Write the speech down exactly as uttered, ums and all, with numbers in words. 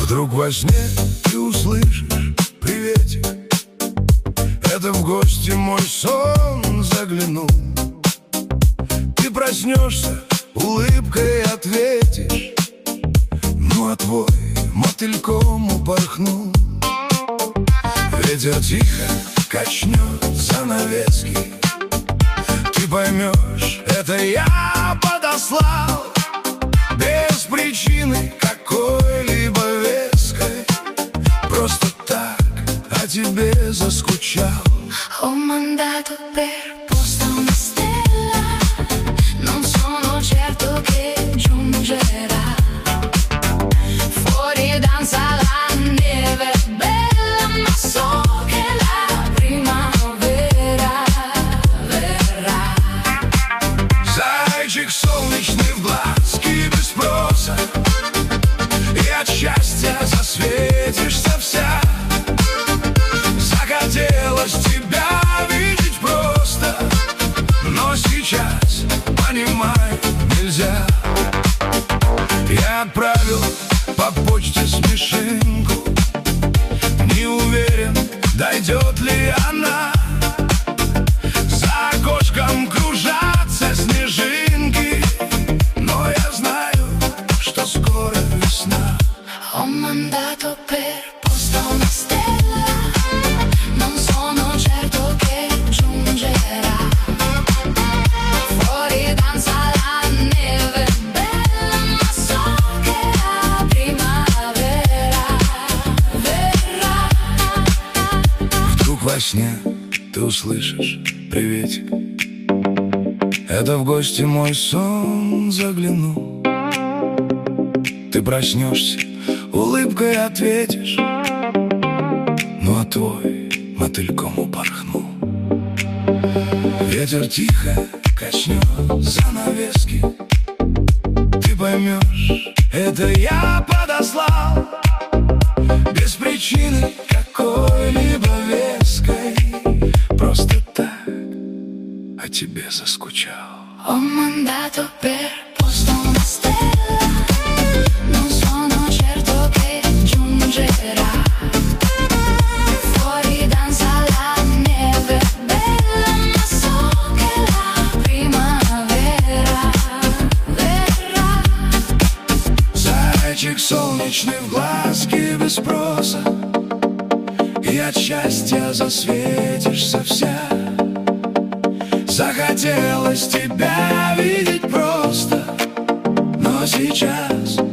Вдруг во сне ты услышишь приветик. Это в гости мой сон заглянул. Ты проснешься, улыбкой ответишь. Ну а твой мотыльком упорхнул. Ветер тихо качнет занавески. Ты поймешь, это я подослал. Без причины какой-либо веской. Просто так о тебе заскучал. Ho mandato per posta una stella. Non sono certo che giungerà. Fuori danza la neve bella, ma so che la primavera verrà. Зайчик солнечный в глазки без спроса, и от счастья засветишься вся. Захотелось тебя видеть просто, но сейчас, понимаю, нельзя. Я отправил по почте смешинку. Не уверен, дойдет ли она. За окошком кружатся снежинки, но я знаю, что скоро весна. Ho mandato per posta una stella. Non sono certo che giungerà. Fuori danza la neve bella, ma so che la primavera verrà. Вдруг во сне ты услышишь приветик. Это в гости мой сон заглянул. Ты проснешься, улыбкой ответишь. Ну а твой мотыльком упорхнул. Ветер тихо качнет занавески. Ты поймешь, это я подослал. Без причины какой-либо веской. Просто так о тебе заскучал. Ho mandato per posta una stella. Non sono certo che giungerà. Fuori danza la neve bella, ma so che la primavera verrà. Зайчик солнечный в глазки без спроса, и от счастья засветишься вся. Захотелось тебя видеть просто, но сейчас